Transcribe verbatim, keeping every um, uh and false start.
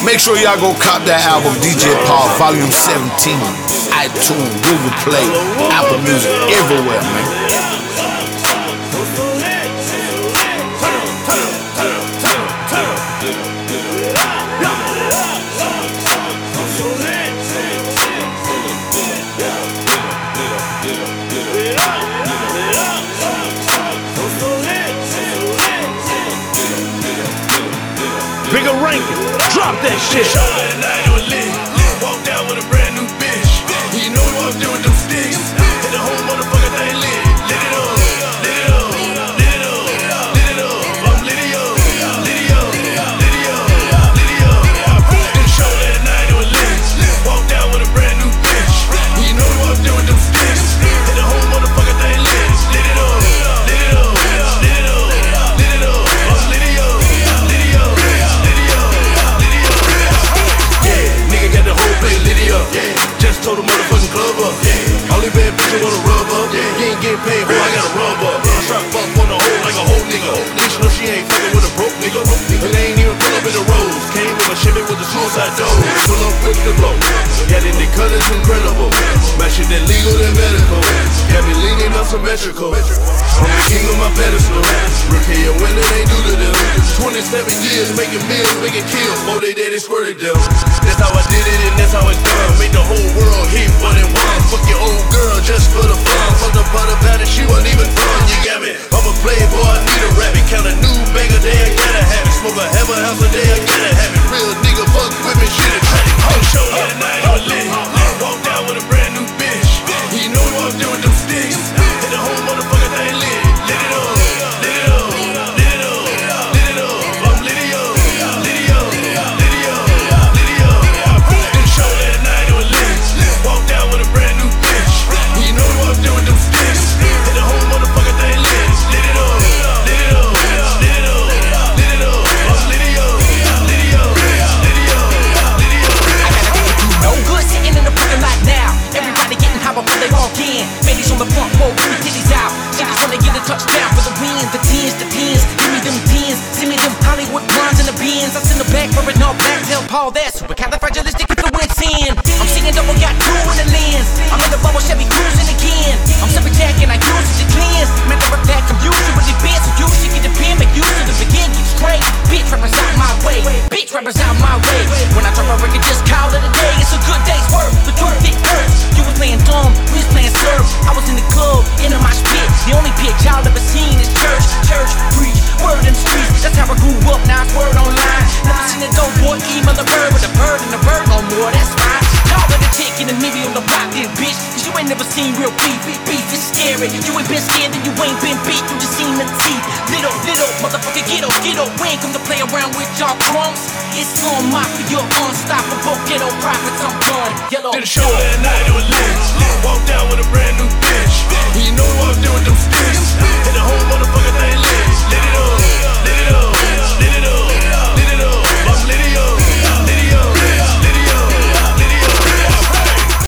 Make sure y'all go cop that album, D J Paul, Volume seventeen. iTunes, Google Play, Apple Music, everywhere, man. Bigger ranking, drop that shit. Show that night it was lit. Walk down with a brand new bitch. You know we walked in with them sticks. Hit the whole motherfucker thing lit. Lit it up, lit it up, lit it up, lit it up. I'm lit it up, lit it up, lit it up, lit it up. Then show that night it was lit. Walk down with a brand new bitch. You know we walked in with them sticks. Hit the whole motherfucker thing lit. Lit it up, lit it up, lit it up, lit it up. I'm lit it up, lit it up. Got the whole place lit up. Yeah. Just told the motherfucking club up. Yeah. Only bad bitch wanna rub up. Yeah. You ain't getting paid, boy, I gotta rub up. Yeah. I strap up on the hole like a whole nigga. Bitch know she ain't fucking with a broke nigga. And they ain't even pull up in the roads. Came with a Chevy with the suicide door. Pull up quick to blow. Yeah, then the colors incredible. My shit that legal than medical. Got me leaning on symmetrical. I'm the king of my pedestal. Rookie and winner ain't new to them. twenty-seven years making meals, making kills. More they did, they squirted them. That's how I did it and that's how it's done. Made the whole world hit one and one. Fuck your old girl just for the fun. Fuck the butt about it, she wasn't even fun. You got me? I'm a playboy, I need a rabbit. Count a new bag a day, I gotta have it. Smoke a half a house a day, I gotta have it. Real nigga, fuck women, shit a tragic. I'll show you that night it was lit. Walk down with a brand new bitch. You know we walked in with them sticks. Hit the whole motherfucker thing lit. Lit it up, lit it up, lit it up, lit it up. I'm lit it up, lit it up, lit it up, lit it up. Then show that night it was lit. Walk down with a brand new bitch. You know we walked in with them sticks. Hit the whole motherfucker thing lit. Lit it up, lit it up, lit it up, lit it up. I'm lit it up, lit it up, lit it up, lit it up. No good sitting in the parking lot now. Everybody getting high before they walk in. Ladies on the front row, with the titties out. Chicks wanna get a touchdown for the win. The tens, the pins, give me them pins. Send me them Hollywood blondes in the bins. I send the back for it all black. Tell Paul that supercalifragilisticexpialidocious. I'm seeing double, got two in the lens. I'm in the bubble, Chevy cruising again. I'm sipping Jack and I use it to cleanse. Matter of fact, I'm used to really been, so you should get the pin, make use of the begin, get straight. Bitch represent my way, bitch represent my way. When I drop a record, just call it a day. It's a good day's work, the truth it hurts. You was playing dumb, we was playing surf. I was in the club, in my spit. The only pitch y'all ever seen is church, church, preach, word in the streets. That's how I grew up, now it's word online. Never seen a dope boy email the bird with a bird and the bird no more, that's fine. Call it a chick and a nigga on the block then, bitch. Cause you ain't never seen real beef, beef, beef, it's scary. You ain't been scared and you ain't been beat, you just seen the teeth. Little, little, motherfucker, get up, get up. We ain't come to play around with y'all crumbs. It's on my for your unstoppable ghetto prophets, I'm done. Yellow, Then show that night it was lit. Walk down with a brand new bitch. You know we walked in with them sticks.